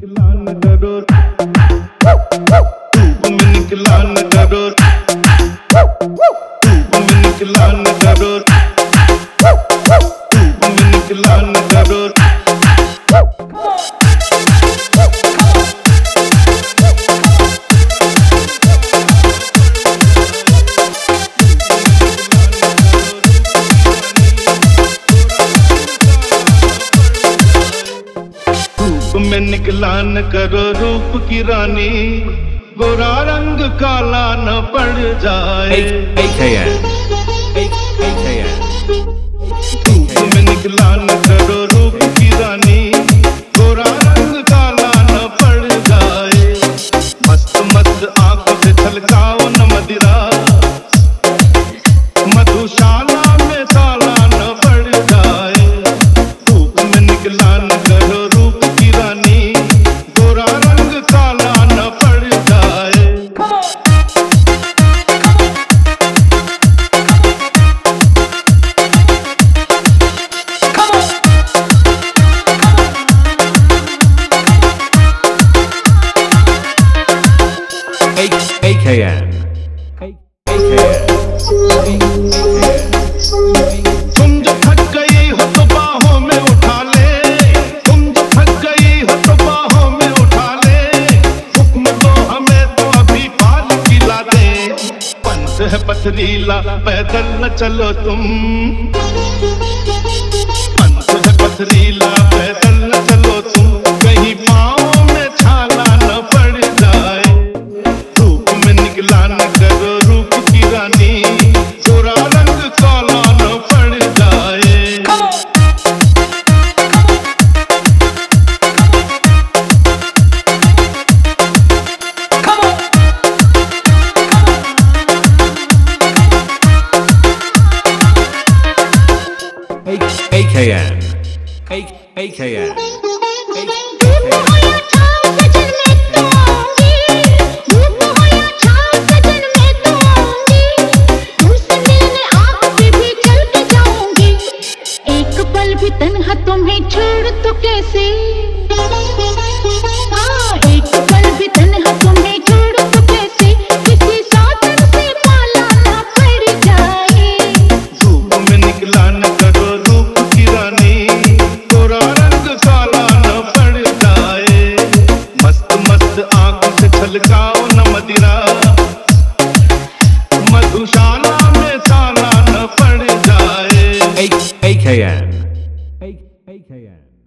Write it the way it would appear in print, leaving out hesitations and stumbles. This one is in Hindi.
निकला न करो, धूप में निकला न करो, धूप में निकला न करो, धूप में निकला न करो। में निकला न करो रूप की रानी, गोरा रंग काला न पड़ जाए। धूप में निकला न करो रूप की रानी, गोरा रंग काला न पड़ जाए। मस्त मस्त आंखों से छलकाओ न मदिरा, मधुशाला में ताला न पड़ जाए। धूप में निकला न करो गोरा रंग काला न पड़ जाए। AKN तुम जो थक गई हो तो बाहों में उठा ले, तुम जो थक गई हो तो बाहों में उठा ले। हुक्म दो हमें तो अभी पाल खिला दे। पंथ है पथरीला पैदल न चलो तुम, पंथ है पथरीला पैदल न चलो तुम, कहीं पाँव में छाला न पड़ जाए। धूप में निकला न करो रूप की रानी, गोरा रंग काला न पड़ जाए। AKN AKN तन्हा तुम्हें छोड़ तो कैसे, हाँ एक पल भी तन्हा तुम्हें छोड़ तो कैसे, किसी साधन से पाला ना पड़ जाए। धूप में निकला न करो रूप की रानी, गोरा रंग काला न पड़ जाए। मस्त मस्त आंखों से छलकाओ न मदिरा, मधुशाला में ताला न पड़ जाए। AKN AKN